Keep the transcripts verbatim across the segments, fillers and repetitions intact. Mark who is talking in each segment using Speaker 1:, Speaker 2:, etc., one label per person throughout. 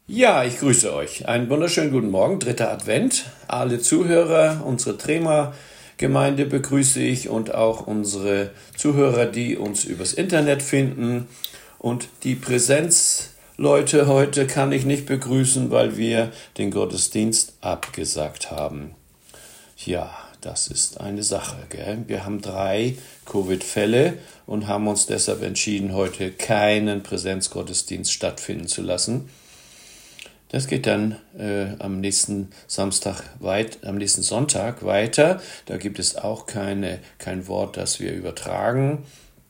Speaker 1: Ja, ich grüße euch. Einen wunderschönen guten Morgen, dritter Advent. Alle Zuhörer, unsere Trema-Gemeinde begrüße ich und auch unsere Zuhörer, die uns übers Internet finden. Und die Präsenzleute heute kann ich nicht begrüßen, weil wir den Gottesdienst abgesagt haben. Ja, das ist eine Sache, gell? Wir haben drei Covid-Fälle und haben uns deshalb entschieden, heute keinen Präsenzgottesdienst stattfinden zu lassen. Das geht dann äh, am nächsten Samstag weit, am nächsten Sonntag weiter. Da gibt es auch keine, kein Wort, das wir übertragen,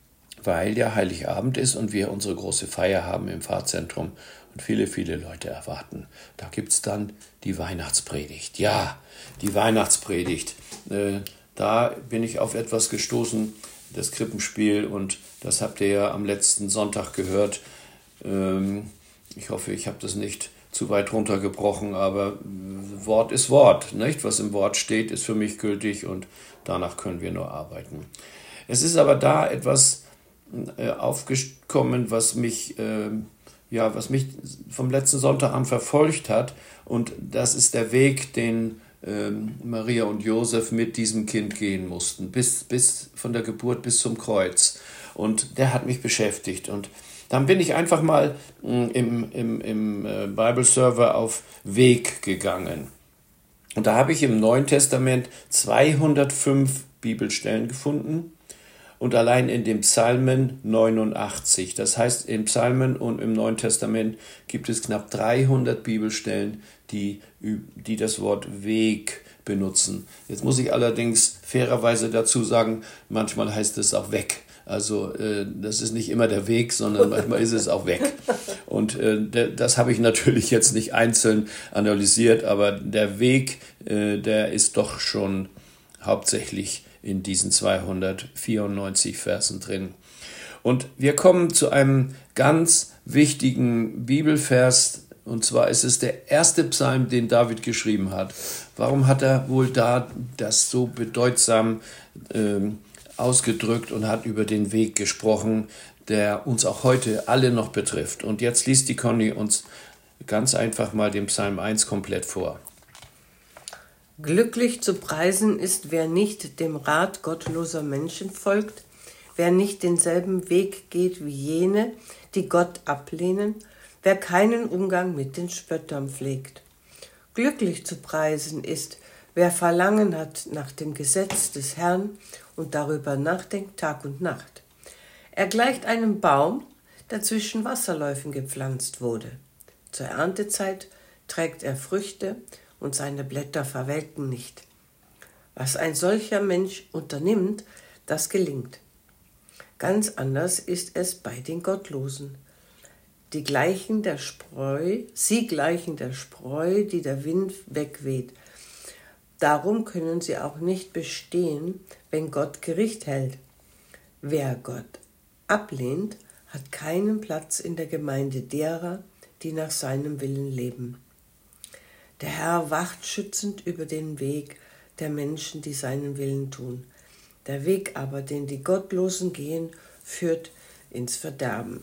Speaker 1: weil ja Heiligabend ist und wir unsere große Feier haben im Pfarrzentrum und viele, viele Leute erwarten. Da gibt es dann die Weihnachtspredigt. Ja, die Weihnachtspredigt. Äh, da bin ich auf etwas gestoßen, das Krippenspiel, und das habt ihr ja am letzten Sonntag gehört. Ähm, ich hoffe, ich habe das nicht zu weit runtergebrochen, aber Wort ist Wort, nicht? Was im Wort steht, ist für mich gültig und danach können wir nur arbeiten. Es ist aber da etwas äh, aufgekommen, was mich, äh, ja, was mich vom letzten Sonntag an verfolgt hat, und das ist der Weg, den äh, Maria und Josef mit diesem Kind gehen mussten, bis, bis von der Geburt bis zum Kreuz, und der hat mich beschäftigt. Und dann bin ich einfach mal mh, im, im, im äh, Bible-Server auf Weg gegangen. Und da habe ich im Neuen Testament zweihundertfünf Bibelstellen gefunden und allein in dem Psalmen neunundachtzig. Das heißt, in Psalmen und im Neuen Testament gibt es knapp dreihundert Bibelstellen, die, die das Wort Weg benutzen. Jetzt muss ich allerdings fairerweise dazu sagen, manchmal heißt es auch Weg. Also äh, das ist nicht immer der Weg, sondern manchmal ist es auch weg. Und äh, de, das habe ich natürlich jetzt nicht einzeln analysiert, aber der Weg, äh, der ist doch schon hauptsächlich in diesen zweihundertvierundneunzig Versen drin. Und wir kommen zu einem ganz wichtigen Bibelvers, und zwar ist es der erste Psalm, den David geschrieben hat. Warum hat er wohl da das so bedeutsam äh, ausgedrückt und hat über den Weg gesprochen, der uns auch heute alle noch betrifft? Und jetzt liest die Conny uns ganz einfach mal den Psalm eins komplett vor.
Speaker 2: Glücklich zu preisen ist, wer nicht dem Rat gottloser Menschen folgt, wer nicht denselben Weg geht wie jene, die Gott ablehnen, wer keinen Umgang mit den Spöttern pflegt. Glücklich zu preisen ist, wer Verlangen hat nach dem Gesetz des Herrn und darüber nachdenkt Tag und Nacht. Er gleicht einem Baum, der zwischen Wasserläufen gepflanzt wurde. Zur Erntezeit trägt er Früchte und seine Blätter verwelken nicht. Was ein solcher Mensch unternimmt, das gelingt. Ganz anders ist es bei den Gottlosen. Die gleichen der Spreu, sie gleichen der Spreu, die der Wind wegweht. Darum können sie auch nicht bestehen, wenn Gott Gericht hält. Wer Gott ablehnt, hat keinen Platz in der Gemeinde derer, die nach seinem Willen leben. Der Herr wacht schützend über den Weg der Menschen, die seinen Willen tun. Der Weg aber, den die Gottlosen gehen, führt ins Verderben.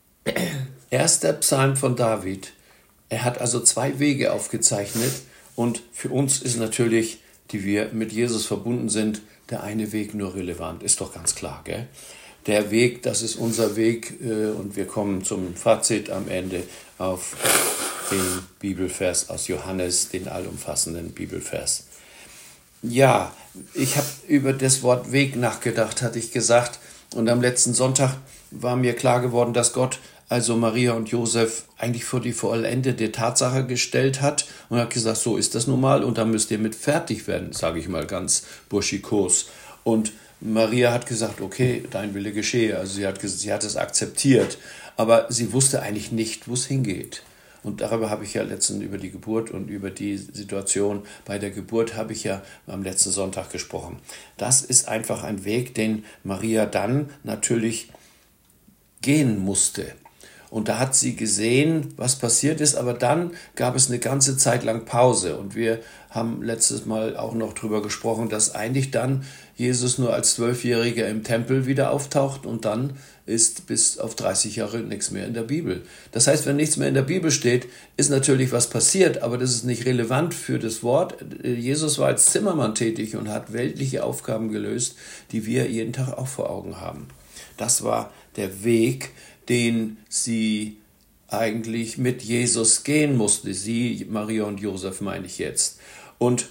Speaker 1: Erster Psalm von David. Er hat also zwei Wege aufgezeichnet. Und für uns ist natürlich, die wir mit Jesus verbunden sind, der eine Weg nur relevant. Ist doch ganz klar, gell? Der Weg, das ist unser Weg, und wir kommen zum Fazit am Ende auf den Bibelvers aus Johannes, den allumfassenden Bibelvers. Ja, ich habe über das Wort Weg nachgedacht, hatte ich gesagt. Und am letzten Sonntag war mir klar geworden, dass Gott also Maria und Josef eigentlich vor die vollendete Tatsache gestellt hat und hat gesagt, so ist das nun mal und da müsst ihr mit fertig werden, sage ich mal ganz burschikos. Und Maria hat gesagt, okay, dein Wille geschehe. Also sie hat, sie hat es akzeptiert, aber sie wusste eigentlich nicht, wo es hingeht. Und darüber habe ich ja letztens über die Geburt und über die Situation bei der Geburt habe ich ja am letzten Sonntag gesprochen. Das ist einfach ein Weg, den Maria dann natürlich gehen musste. Und da hat sie gesehen, was passiert ist, aber dann gab es eine ganze Zeit lang Pause. Und wir haben letztes Mal auch noch drüber gesprochen, dass eigentlich dann Jesus nur als Zwölfjähriger im Tempel wieder auftaucht und dann ist bis auf dreißig Jahre nichts mehr in der Bibel. Das heißt, wenn nichts mehr in der Bibel steht, ist natürlich was passiert, aber das ist nicht relevant für das Wort. Jesus war als Zimmermann tätig und hat weltliche Aufgaben gelöst, die wir jeden Tag auch vor Augen haben. Das war der Weg, den sie eigentlich mit Jesus gehen musste. Sie, Maria und Josef meine ich jetzt. Und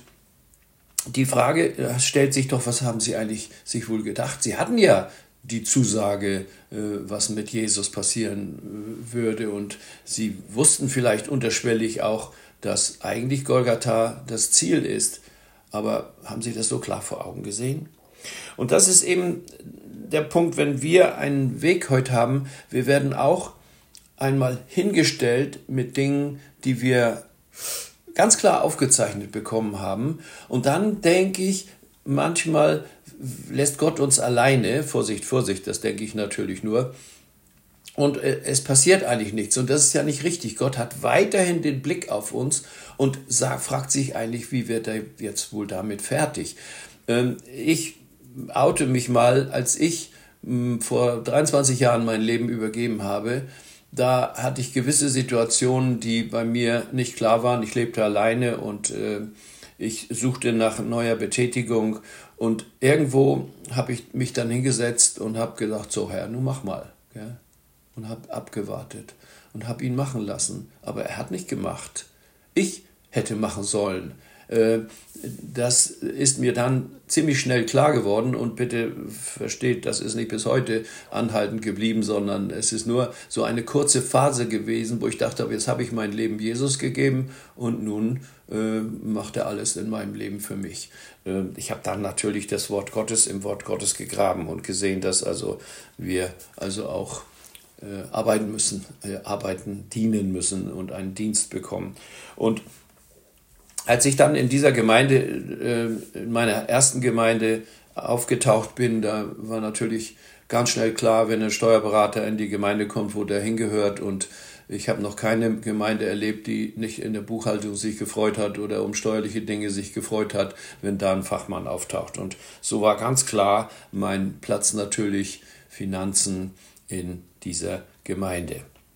Speaker 1: die Frage stellt sich doch, was haben sie eigentlich sich wohl gedacht? Sie hatten ja die Zusage, was mit Jesus passieren würde. Und sie wussten vielleicht unterschwellig auch, dass eigentlich Golgatha das Ziel ist. Aber haben sie das so klar vor Augen gesehen? Und das ist eben der Punkt, wenn wir einen Weg heute haben, wir werden auch einmal hingestellt mit Dingen, die wir ganz klar aufgezeichnet bekommen haben. Und dann denke ich, manchmal lässt Gott uns alleine, Vorsicht, Vorsicht, das denke ich natürlich nur, und es passiert eigentlich nichts. Und das ist ja nicht richtig. Gott hat weiterhin den Blick auf uns und sagt, fragt sich eigentlich, wie wird er jetzt wohl damit fertig? Ich oute mich mal, als ich vor dreiundzwanzig Jahren mein Leben übergeben habe. Da hatte ich gewisse Situationen, die bei mir nicht klar waren. Ich lebte alleine und äh, ich suchte nach neuer Betätigung. Und irgendwo habe ich mich dann hingesetzt und habe gedacht, so Herr, nun mach mal. Gell? Und habe abgewartet und habe ihn machen lassen. Aber er hat nicht gemacht. Ich hätte machen sollen. Äh, das ist mir dann ziemlich schnell klar geworden und bitte versteht, das ist nicht bis heute anhaltend geblieben, sondern es ist nur so eine kurze Phase gewesen, wo ich dachte, jetzt habe ich mein Leben Jesus gegeben und nun äh, macht er alles in meinem Leben für mich. Äh, ich habe dann natürlich das Wort Gottes im Wort Gottes gegraben und gesehen, dass also wir also auch äh, arbeiten müssen, äh, arbeiten, dienen müssen und einen Dienst bekommen. Und als ich dann in dieser Gemeinde, in meiner ersten Gemeinde aufgetaucht bin, da war natürlich ganz schnell klar, wenn ein Steuerberater in die Gemeinde kommt, wo der hingehört. Und ich habe noch keine Gemeinde erlebt, die nicht in der Buchhaltung sich gefreut hat oder um steuerliche Dinge sich gefreut hat, wenn da ein Fachmann auftaucht. Und so war ganz klar mein Platz natürlich Finanzen in dieser Gemeinde.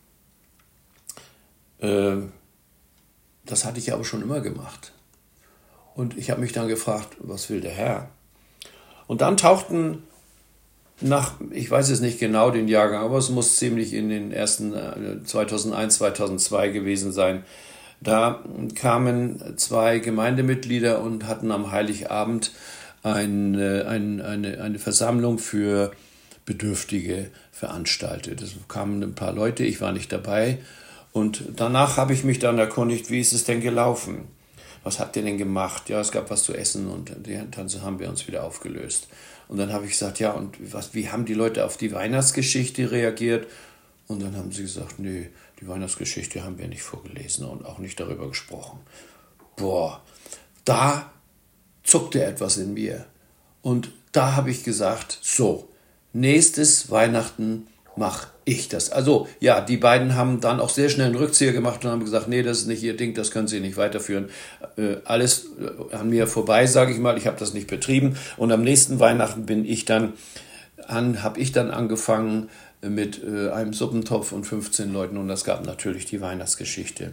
Speaker 1: Ähm, Das hatte ich aber schon immer gemacht. Und ich habe mich dann gefragt, was will der Herr? Und dann tauchten nach, ich weiß es nicht genau den Jahrgang, aber es muss ziemlich in den ersten zweitausendeins, zweitausendzwei gewesen sein. Da kamen zwei Gemeindemitglieder und hatten am Heiligabend ein, ein, eine, eine Versammlung für Bedürftige veranstaltet. Es kamen ein paar Leute, ich war nicht dabei. Und danach habe ich mich dann erkundigt, wie ist es denn gelaufen? Was habt ihr denn gemacht? Ja, es gab was zu essen und dann haben wir uns wieder aufgelöst. Und dann habe ich gesagt, ja, und was, wie haben die Leute auf die Weihnachtsgeschichte reagiert? Und dann haben sie gesagt, nee, die Weihnachtsgeschichte haben wir nicht vorgelesen und auch nicht darüber gesprochen. Boah, da zuckte etwas in mir. Und da habe ich gesagt, so, nächstes Weihnachten mache ich das. Also ja, die beiden haben dann auch sehr schnell einen Rückzieher gemacht und haben gesagt, nee, das ist nicht ihr Ding, das können sie nicht weiterführen. Äh, alles an mir vorbei, sage ich mal, ich habe das nicht betrieben. Und am nächsten Weihnachten bin ich dann an, habe ich dann angefangen mit äh, einem Suppentopf und fünfzehn Leuten und das gab natürlich die Weihnachtsgeschichte.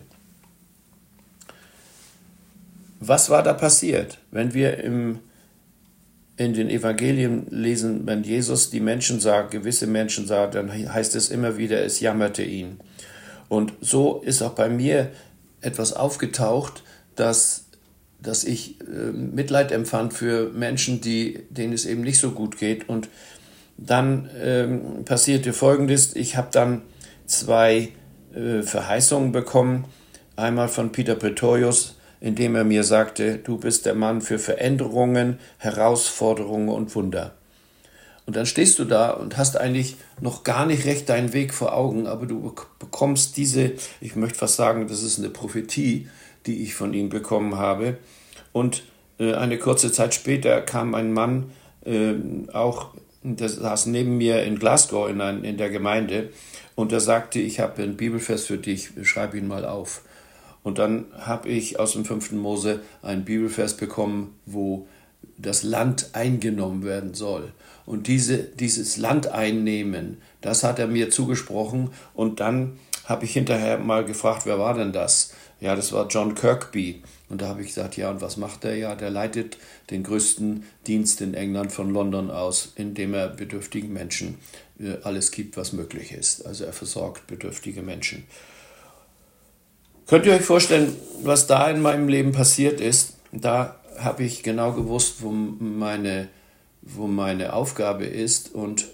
Speaker 1: Was war da passiert, wenn wir im in den Evangelien lesen, wenn Jesus die Menschen sah, gewisse Menschen sah, dann heißt es immer wieder, es jammerte ihn. Und so ist auch bei mir etwas aufgetaucht, dass, dass ich äh, Mitleid empfand für Menschen, die, denen es eben nicht so gut geht. Und dann ähm, passierte Folgendes, ich habe dann zwei äh, Verheißungen bekommen, einmal von Peter Pretorius, indem er mir sagte, du bist der Mann für Veränderungen, Herausforderungen und Wunder. Und dann stehst du da und hast eigentlich noch gar nicht recht deinen Weg vor Augen, aber du bekommst diese, ich möchte fast sagen, das ist eine Prophetie, die ich von ihm bekommen habe. Und äh, eine kurze Zeit später kam ein Mann, äh, auch, der saß neben mir in Glasgow in, ein, in der Gemeinde, und er sagte, ich habe einen Bibelvers für dich, schreib ihn mal auf. Und dann habe ich aus dem fünften Mose einen Bibelvers bekommen, wo das Land eingenommen werden soll. Und diese, dieses Land einnehmen, das hat er mir zugesprochen. Und dann habe ich hinterher mal gefragt, wer war denn das? Ja, das war John Kirkby. Und da habe ich gesagt, ja, und was macht er? Ja, der leitet den größten Dienst in England von London aus, indem er bedürftigen Menschen alles gibt, was möglich ist. Also er versorgt bedürftige Menschen. Könnt ihr euch vorstellen, was da in meinem Leben passiert ist? Da habe ich genau gewusst, wo meine, wo meine Aufgabe ist und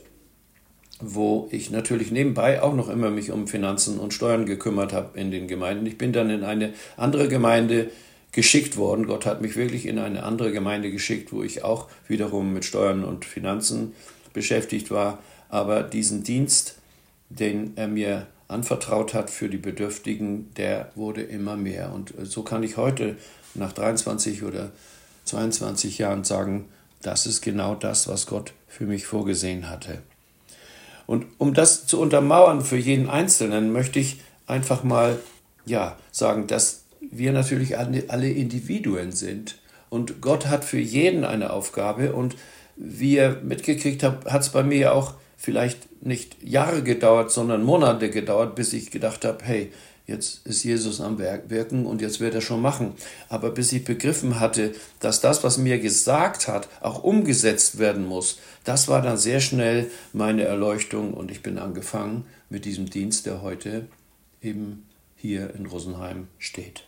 Speaker 1: wo ich natürlich nebenbei auch noch immer mich um Finanzen und Steuern gekümmert habe in den Gemeinden. Ich bin dann in eine andere Gemeinde geschickt worden. Gott hat mich wirklich in eine andere Gemeinde geschickt, wo ich auch wiederum mit Steuern und Finanzen beschäftigt war. Aber diesen Dienst, den er mir anvertraut hat für die Bedürftigen, der wurde immer mehr. Und so kann ich heute nach dreiundzwanzig oder zweiundzwanzig Jahren sagen, das ist genau das, was Gott für mich vorgesehen hatte. Und um das zu untermauern für jeden Einzelnen, möchte ich einfach mal ja, sagen, dass wir natürlich alle Individuen sind. Und Gott hat für jeden eine Aufgabe. Und wie ihr mitgekriegt habt, hat es bei mir auch vielleicht nicht Jahre gedauert, sondern Monate gedauert, bis ich gedacht habe, hey, jetzt ist Jesus am Wirken und jetzt wird er schon machen. Aber bis ich begriffen hatte, dass das, was mir gesagt hat, auch umgesetzt werden muss, das war dann sehr schnell meine Erleuchtung und ich bin angefangen mit diesem Dienst, der heute eben hier in Rosenheim steht.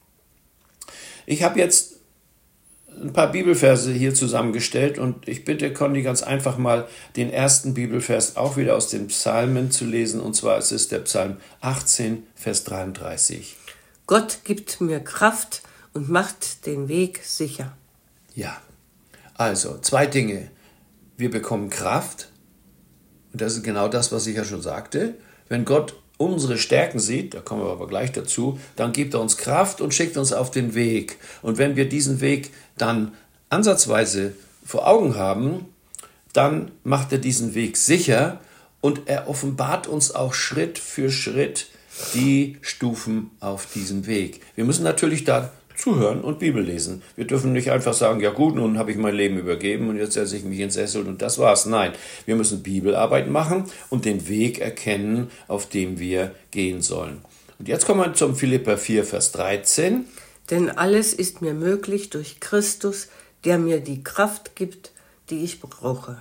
Speaker 1: Ich habe jetzt ein paar Bibelverse hier zusammengestellt und ich bitte Conny ganz einfach mal den ersten Bibelvers auch wieder aus den Psalmen zu lesen, und zwar ist es der Psalm achtzehn, Vers dreiunddreißig.
Speaker 2: Gott gibt mir Kraft und macht den Weg sicher.
Speaker 1: Ja, also zwei Dinge. Wir bekommen Kraft und das ist genau das, was ich ja schon sagte. Wenn Gott unsere Stärken sieht, da kommen wir aber gleich dazu, dann gibt er uns Kraft und schickt uns auf den Weg. Und wenn wir diesen Weg dann ansatzweise vor Augen haben, dann macht er diesen Weg sicher und er offenbart uns auch Schritt für Schritt die Stufen auf diesem Weg. Wir müssen natürlich da zuhören und Bibel lesen. Wir dürfen nicht einfach sagen, ja gut, nun habe ich mein Leben übergeben und jetzt setze ich mich ins Sessel und das war's. Nein, wir müssen Bibelarbeit machen und den Weg erkennen, auf dem wir gehen sollen. Und jetzt kommen wir zum Philipper vier, Vers dreizehn.
Speaker 2: Denn alles ist mir möglich durch Christus, der mir die Kraft gibt, die ich brauche.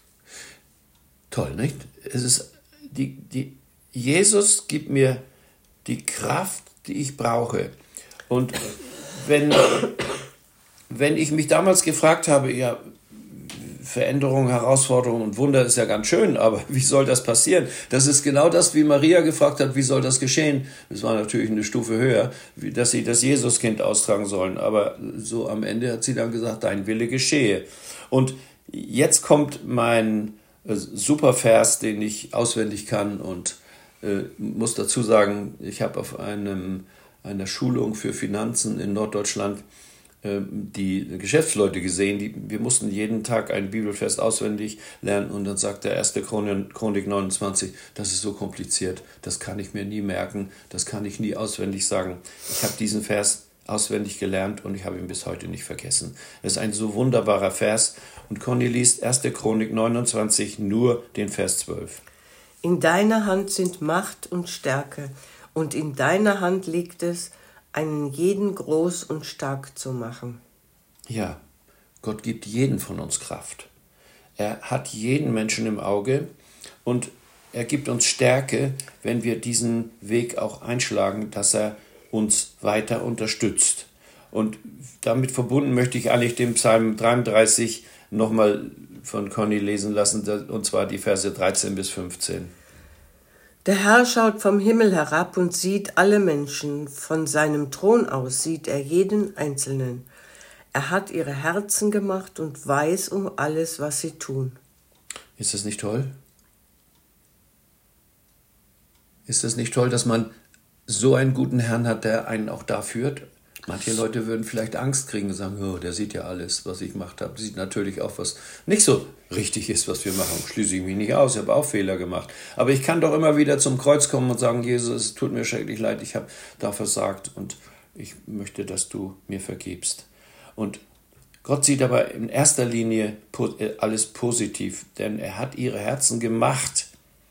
Speaker 1: Toll, nicht? Es ist die, die, Jesus gibt mir die Kraft, die ich brauche. Und wenn, wenn ich mich damals gefragt habe, ja, Veränderung, Herausforderung und Wunder ist ja ganz schön, aber wie soll das passieren? Das ist genau das, wie Maria gefragt hat, wie soll das geschehen? Das war natürlich eine Stufe höher, wie, dass sie das Jesuskind austragen sollen. Aber so am Ende hat sie dann gesagt, dein Wille geschehe. Und jetzt kommt mein äh, Supervers, den ich auswendig kann und äh, muss dazu sagen, ich habe auf einem einer Schulung für Finanzen in Norddeutschland äh, die Geschäftsleute gesehen. Die, wir mussten jeden Tag einen Bibelvers auswendig lernen und dann sagt der erste Chronik neunundzwanzig, das ist so kompliziert, das kann ich mir nie merken, das kann ich nie auswendig sagen. Ich habe diesen Vers auswendig gelernt und ich habe ihn bis heute nicht vergessen. Es ist ein so wunderbarer Vers und Conny liest erste Chronik neunundzwanzig, nur den Vers zwölf.
Speaker 2: In deiner Hand sind Macht und Stärke, und in deiner Hand liegt es, einen jeden groß und stark zu machen.
Speaker 1: Ja, Gott gibt jeden von uns Kraft. Er hat jeden Menschen im Auge und er gibt uns Stärke, wenn wir diesen Weg auch einschlagen, dass er uns weiter unterstützt. Und damit verbunden möchte ich eigentlich den Psalm dreiunddreißig nochmal von Conny lesen lassen, und zwar die Verse dreizehn bis fünfzehn.
Speaker 2: Der Herr schaut vom Himmel herab und sieht alle Menschen. Von seinem Thron aus sieht er jeden Einzelnen. Er hat ihre Herzen gemacht und weiß um alles, was sie tun.
Speaker 1: Ist das nicht toll? Ist das nicht toll, dass man so einen guten Herrn hat, der einen auch da führt? Manche Leute würden vielleicht Angst kriegen und sagen, oh, der sieht ja alles, was ich gemacht habe. Sieht natürlich auch, was nicht so richtig ist, was wir machen. Schließe ich mich nicht aus, ich habe auch Fehler gemacht. Aber ich kann doch immer wieder zum Kreuz kommen und sagen, Jesus, es tut mir schrecklich leid, ich habe da versagt und ich möchte, dass du mir vergibst. Und Gott sieht aber in erster Linie alles positiv, denn er hat ihre Herzen gemacht.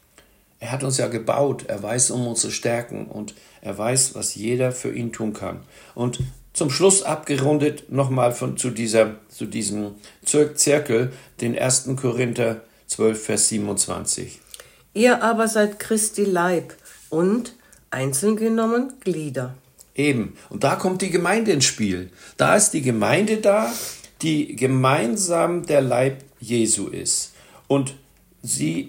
Speaker 1: Er hat uns ja gebaut, er weiß um unsere Stärken und er weiß, was jeder für ihn tun kann. Und zum Schluss abgerundet nochmal von, zu, dieser, zu diesem Zirkel, den ersten Korinther zwölf, Vers siebenundzwanzig.
Speaker 2: Ihr aber seid Christi Leib und, einzeln genommen, Glieder.
Speaker 1: Eben, und da kommt die Gemeinde ins Spiel. Da ist die Gemeinde da, die gemeinsam der Leib Jesu ist. Und sie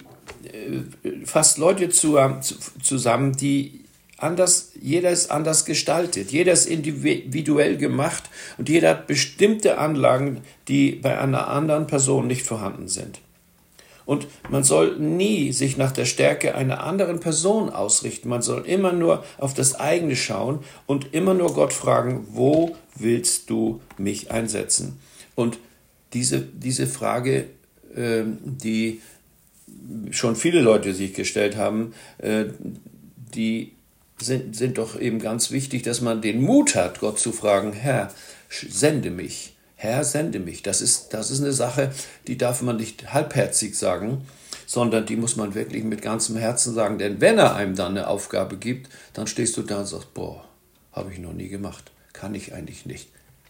Speaker 1: äh, fasst Leute zu, zu, zusammen, die anders, jeder ist anders gestaltet, jeder ist individuell gemacht und jeder hat bestimmte Anlagen, die bei einer anderen Person nicht vorhanden sind. Und man soll nie sich nach der Stärke einer anderen Person ausrichten. Man soll immer nur auf das eigene schauen und immer nur Gott fragen, wo willst du mich einsetzen? Und diese, diese Frage, äh, die schon viele Leute sich gestellt haben, äh, die sind, sind doch eben ganz wichtig, dass man den Mut hat, Gott zu fragen, Herr, sende mich. Herr, sende mich. Das ist, das ist eine Sache, die darf man nicht halbherzig sagen, sondern die muss man wirklich mit ganzem Herzen sagen. Denn wenn er einem dann eine Aufgabe gibt, dann stehst du da und sagst, boah, habe ich noch nie gemacht, kann ich eigentlich nicht.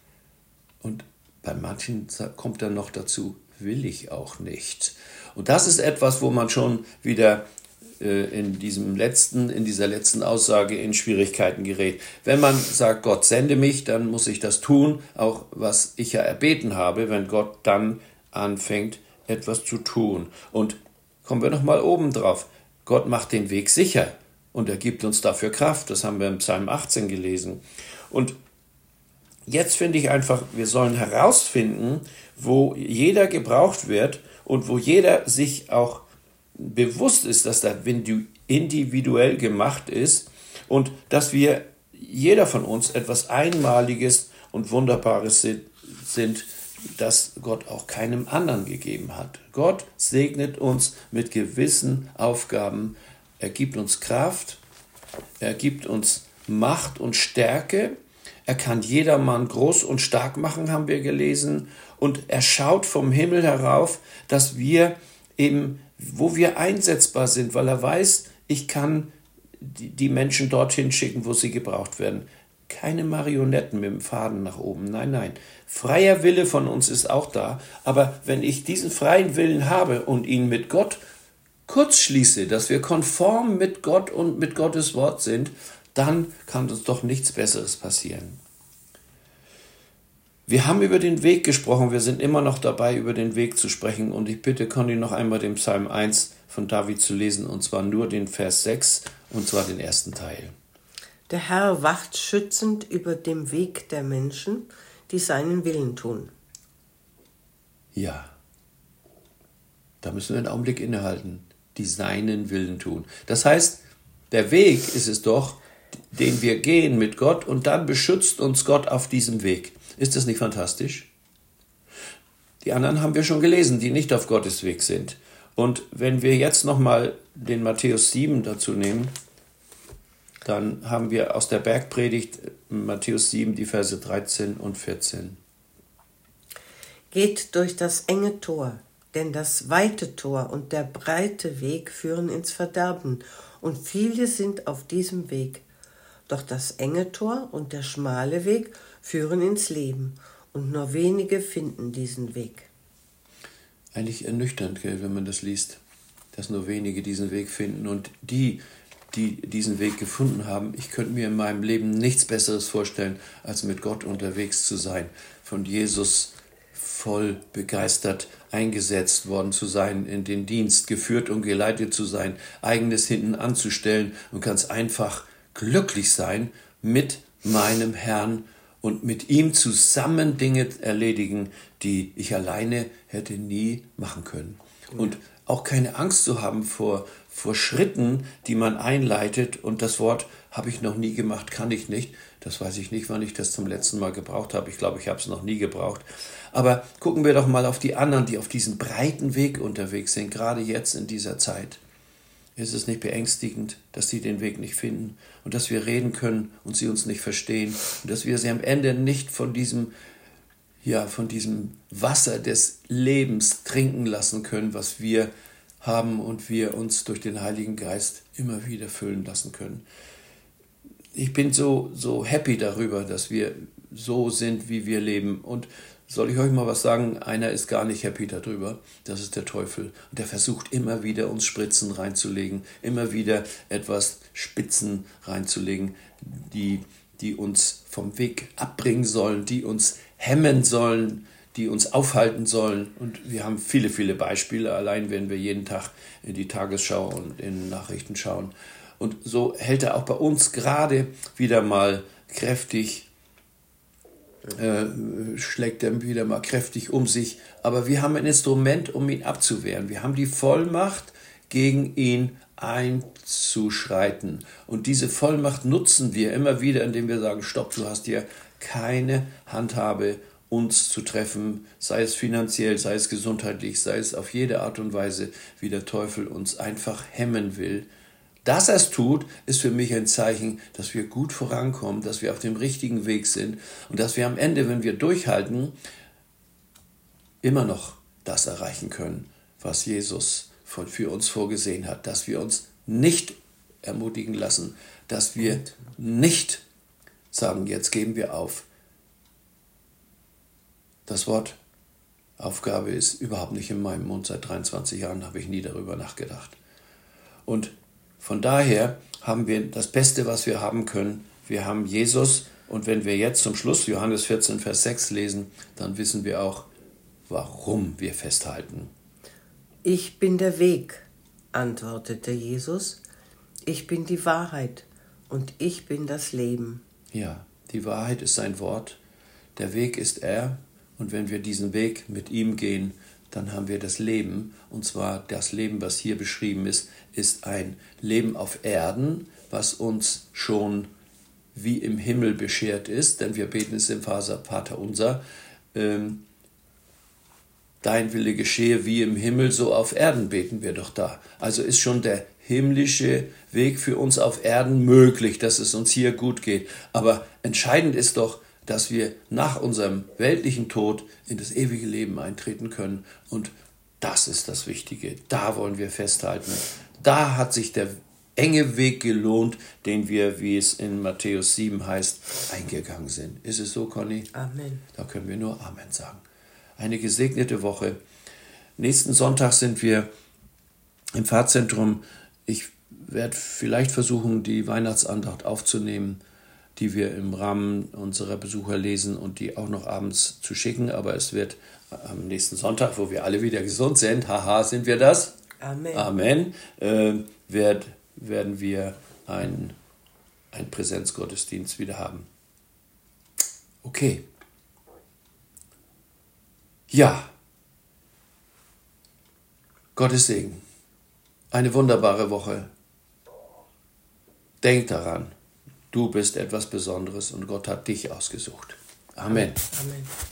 Speaker 1: Und bei manchen kommt dann noch dazu, will ich auch nicht. Und das ist etwas, wo man schon wieder in diesem letzten, in dieser letzten Aussage in Schwierigkeiten gerät. Wenn man sagt, Gott sende mich, dann muss ich das tun, auch was ich ja erbeten habe, wenn Gott dann anfängt, etwas zu tun. Und kommen wir nochmal oben drauf. Gott macht den Weg sicher und er gibt uns dafür Kraft. Das haben wir im Psalm achtzehn gelesen. Und jetzt finde ich einfach, wir sollen herausfinden, wo jeder gebraucht wird und wo jeder sich auch bewusst ist, dass das individuell gemacht ist und dass wir, jeder von uns, etwas Einmaliges und Wunderbares sind, das Gott auch keinem anderen gegeben hat. Gott segnet uns mit gewissen Aufgaben. Er gibt uns Kraft, er gibt uns Macht und Stärke. Er kann jedermann groß und stark machen, haben wir gelesen. Und er schaut vom Himmel herauf, dass wir eben, wo wir einsetzbar sind, weil er weiß, ich kann die Menschen dorthin schicken, wo sie gebraucht werden. Keine Marionetten mit dem Faden nach oben. Nein, nein. Freier Wille von uns ist auch da. Aber wenn ich diesen freien Willen habe und ihn mit Gott kurz schließe, dass wir konform mit Gott und mit Gottes Wort sind, dann kann uns doch nichts Besseres passieren. Wir haben über den Weg gesprochen, wir sind immer noch dabei, über den Weg zu sprechen. Und ich bitte Conny noch einmal den Psalm eins von David zu lesen, und zwar nur den Vers sechs, und zwar den ersten Teil.
Speaker 2: Der Herr wacht schützend über dem Weg der Menschen, die seinen Willen tun.
Speaker 1: Ja, da müssen wir einen Augenblick innehalten, die seinen Willen tun. Das heißt, der Weg ist es doch, den wir gehen mit Gott, und dann beschützt uns Gott auf diesem Weg. Ist das nicht fantastisch? Die anderen haben wir schon gelesen, die nicht auf Gottes Weg sind. Und wenn wir jetzt nochmal den Matthäus sieben dazu nehmen, dann haben wir aus der Bergpredigt Matthäus sieben die Verse dreizehn und vierzehn.
Speaker 2: Geht durch das enge Tor, denn das weite Tor und der breite Weg führen ins Verderben, und viele sind auf diesem Weg. Doch das enge Tor und der schmale Weg führen ins Leben, und nur wenige finden diesen Weg.
Speaker 1: Eigentlich ernüchternd, wenn man das liest, dass nur wenige diesen Weg finden. Und die, die diesen Weg gefunden haben, ich könnte mir in meinem Leben nichts Besseres vorstellen, als mit Gott unterwegs zu sein, von Jesus voll begeistert eingesetzt worden zu sein, in den Dienst geführt und geleitet zu sein, eigenes hinten anzustellen und ganz einfach glücklich sein mit meinem Herrn und mit ihm zusammen Dinge erledigen, die ich alleine hätte nie machen können. Und auch keine Angst zu haben vor, vor Schritten, die man einleitet, und das Wort habe ich noch nie gemacht, kann ich nicht. Das weiß ich nicht, wann ich das zum letzten Mal gebraucht habe. Ich glaube, ich habe es noch nie gebraucht. Aber gucken wir doch mal auf die anderen, die auf diesem breiten Weg unterwegs sind, gerade jetzt in dieser Zeit. Ist es nicht beängstigend, dass sie den Weg nicht finden und dass wir reden können und sie uns nicht verstehen und dass wir sie am Ende nicht von diesem ja, von diesem Wasser des Lebens trinken lassen können, was wir haben und wir uns durch den Heiligen Geist immer wieder füllen lassen können. Ich bin so, so happy darüber, dass wir so sind, wie wir leben. Und soll ich euch mal was sagen? Einer ist gar nicht happy darüber. Das ist der Teufel. Und der versucht immer wieder, uns Spritzen reinzulegen, immer wieder etwas Spitzen reinzulegen, die, die uns vom Weg abbringen sollen, die uns hemmen sollen, die uns aufhalten sollen. Und wir haben viele, viele Beispiele, allein wenn wir jeden Tag in die Tagesschau und in Nachrichten schauen. Und so hält er auch bei uns gerade wieder mal kräftig, äh, schlägt er wieder mal kräftig um sich. Aber wir haben ein Instrument, um ihn abzuwehren. Wir haben die Vollmacht, gegen ihn einzuschreiten. Und diese Vollmacht nutzen wir immer wieder, indem wir sagen, stopp, du hast hier keine Handhabe, uns zu treffen, sei es finanziell, sei es gesundheitlich, sei es auf jede Art und Weise, wie der Teufel uns einfach hemmen will. Dass er es tut, ist für mich ein Zeichen, dass wir gut vorankommen, dass wir auf dem richtigen Weg sind und dass wir am Ende, wenn wir durchhalten, immer noch das erreichen können, was Jesus für uns vorgesehen hat, dass wir uns nicht ermutigen lassen, dass wir nicht sagen, jetzt geben wir auf. Das Wort Aufgabe ist überhaupt nicht in meinem Mund. Seit dreiundzwanzig Jahren habe ich nie darüber nachgedacht. Und von daher haben wir das Beste, was wir haben können. Wir haben Jesus. Und wenn wir jetzt zum Schluss Johannes vierzehn, Vers sechs lesen, dann wissen wir auch, warum wir festhalten.
Speaker 2: Ich bin der Weg, antwortete Jesus. Ich bin die Wahrheit und ich bin das Leben.
Speaker 1: Ja, die Wahrheit ist sein Wort. Der Weg ist er. Und wenn wir diesen Weg mit ihm gehen, dann haben wir das Leben. Und zwar das Leben, was hier beschrieben ist, ist ein Leben auf Erden, was uns schon wie im Himmel beschert ist. Denn wir beten es im Vater Unser. Ähm, Dein Wille geschehe wie im Himmel, so auf Erden beten wir doch da. Also ist schon der himmlische Weg für uns auf Erden möglich, dass es uns hier gut geht. Aber entscheidend ist doch, dass wir nach unserem weltlichen Tod in das ewige Leben eintreten können. Und das ist das Wichtige. Da wollen wir festhalten. Da hat sich der enge Weg gelohnt, den wir, wie es in Matthäus sieben heißt, eingegangen sind. Ist es so, Conny?
Speaker 2: Amen.
Speaker 1: Da können wir nur Amen sagen. Eine gesegnete Woche. Nächsten Sonntag sind wir im Pfarrzentrum. Ich werde vielleicht versuchen, die Weihnachtsandacht aufzunehmen, die wir im Rahmen unserer Besucher lesen und die auch noch abends zu schicken. Aber es wird am nächsten Sonntag, wo wir alle wieder gesund sind, haha, sind wir das?
Speaker 2: Amen.
Speaker 1: Amen. Äh, werd, werden wir einen ein Präsenzgottesdienst wieder haben. Okay. Ja, Gottes Segen. Eine wunderbare Woche. Denk daran, du bist etwas Besonderes und Gott hat dich ausgesucht. Amen.
Speaker 2: Amen.